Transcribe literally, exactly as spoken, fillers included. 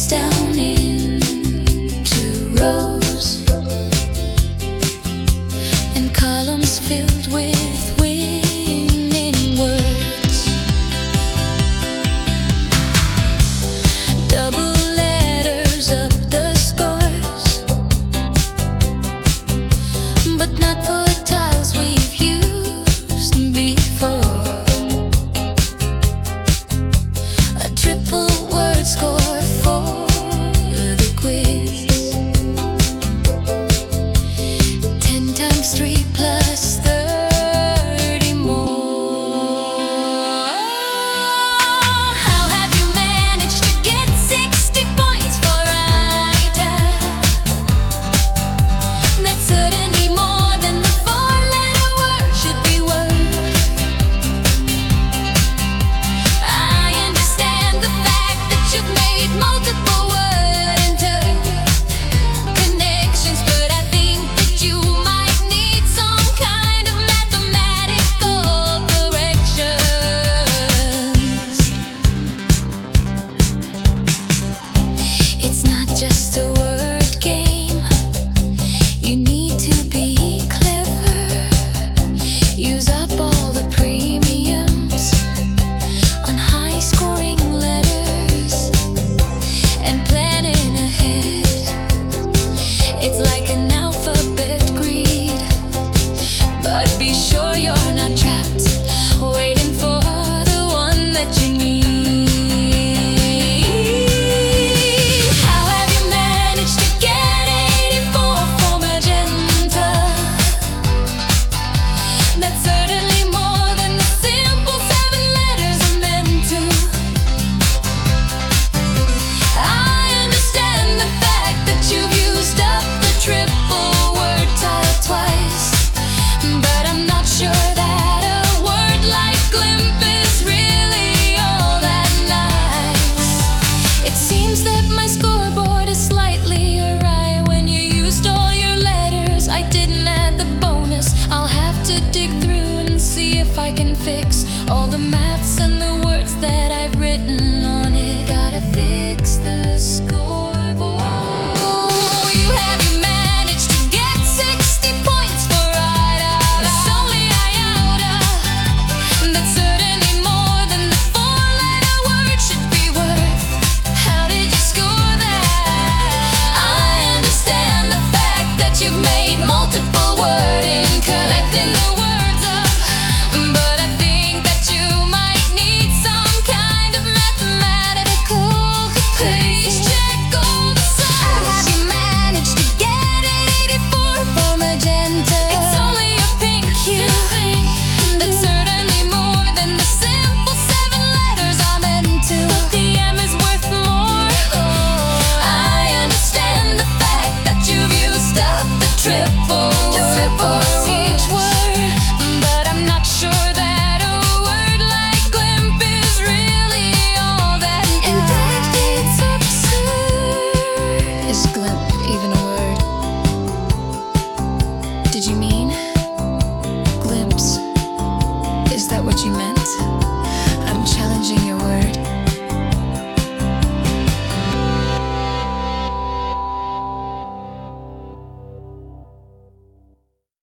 breaks down into rows and columns filled with winning words. Double letters up the scores, but not for tiles we've used before. A triple word score for the quiz. Ten times three plus thirty more. How have you managed to get sixty points for writer? That's certainly more than the four-letter word should be worth. I understand the fact that you've made multiple word interconnections, but I think that you might need some kind of mathematical corrections. It's not just a word game. You need to be clever. Use up all the premiums on high-scoring letters and planning ahead. It's like an alphabet greed, but be sure you're not trapped waiting for the one that you need. How have you managed to get eighty-four for magenta? That's certainly more than the simple seven letters are meant to. I understand the fact that you've used up the triple word tile twice, but I'm not sure that a word like glimp is really all that nice. It seems that my scoreboard is slightly awry. When you used all your letters, I didn't add the bonus. I'll have to dig through and see if I can fix all the maths and the words that I've written on it. Gotta fix the scoreboard. Oh, you have you managed to get sixty points for iota? It's only iota. That's certainly more than the four-letter word should be worth. How did you score that? I understand the fact that you've made multiple wording, collecting the words up, but I think that you might need some kind of mathematical. Please check all the signs. How have you managed to get eighty-four for magenta? It's only a pink hue. That's certainly more than the simple seven letters are meant to. But the M is worth more. I understand the fact that you've used up the triple word for each word, but I'm not sure that a word like glimp is really all that nice. In fact, it's absurd. Is glimp even a word? Did you mean glimpse? Is that what you meant?